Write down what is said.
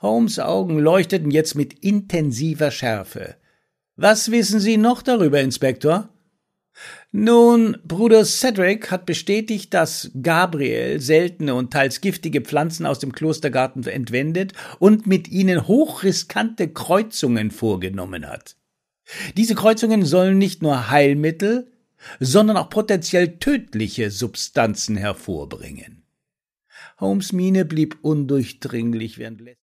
Holmes' Augen leuchteten jetzt mit intensiver Schärfe. »Was wissen Sie noch darüber, Inspektor?« »Nun, Bruder Cedric hat bestätigt, dass Gabriel seltene und teils giftige Pflanzen aus dem Klostergarten entwendet und mit ihnen hochriskante Kreuzungen vorgenommen hat. Diese Kreuzungen sollen nicht nur Heilmittel, sondern auch potenziell tödliche Substanzen hervorbringen.« Holmes' Miene blieb undurchdringlich, während